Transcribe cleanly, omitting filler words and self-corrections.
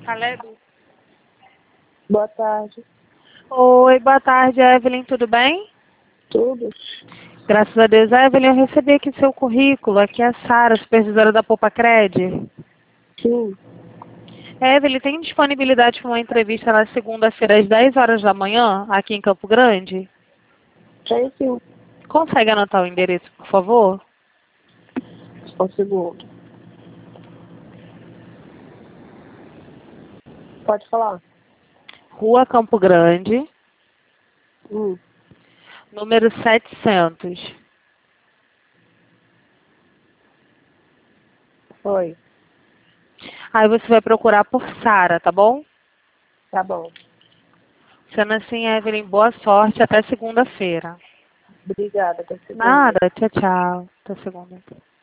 Caleb? Boa tarde. Oi, boa tarde, Evelyn, tudo bem? Tudo? Graças a Deus. Evelyn, eu recebi aqui seu currículo. Aqui é a Sara, supervisora da Poupa Cred. Sim. Evelyn, tem disponibilidade para uma entrevista na segunda-feira às 10 horas da manhã, aqui em Campo Grande? Tem sim. Consegue anotar o endereço, por favor? Só um segundo. Pode falar. Rua Campo Grande, Hum. número 700. Oi. Aí você vai procurar por Sara, tá bom? Tá bom. Sendo assim, Evelyn, boa sorte. Até segunda-feira. Obrigada. Até segunda. Nada, tchau, tchau. Até segunda.